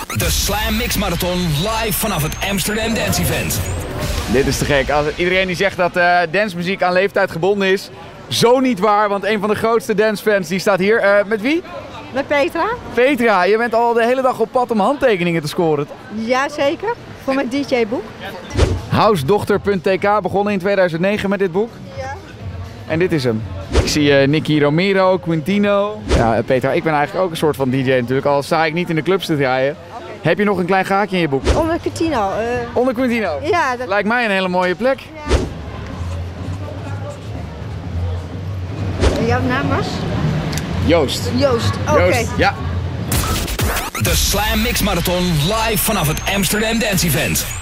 De Slam Mix Marathon live vanaf het Amsterdam Dance Event. Dit is te gek. Iedereen die zegt dat dancemuziek aan leeftijd gebonden is, zo niet waar. Want een van de grootste dancefans die staat hier. Met wie? Met Petra. Petra, je bent al de hele dag op pad om handtekeningen te scoren. Jazeker, voor mijn DJ-boek. Housedochter.tk begonnen in 2009 met dit boek. Ja. En dit is hem. Ik zie Nicky Romero, Quintino. Ja, Petra, ik ben eigenlijk ook een soort van DJ natuurlijk, al sta ik niet in de clubs te draaien. Okay. Heb je nog een klein gaatje in je boek? Onder Quintino. Onder Quintino? Ja. Dat... Lijkt mij een hele mooie plek. Ja. En jouw naam was? Joost. Joost, oké. Joost, ja. De Slam Mix Marathon live vanaf het Amsterdam Dance Event.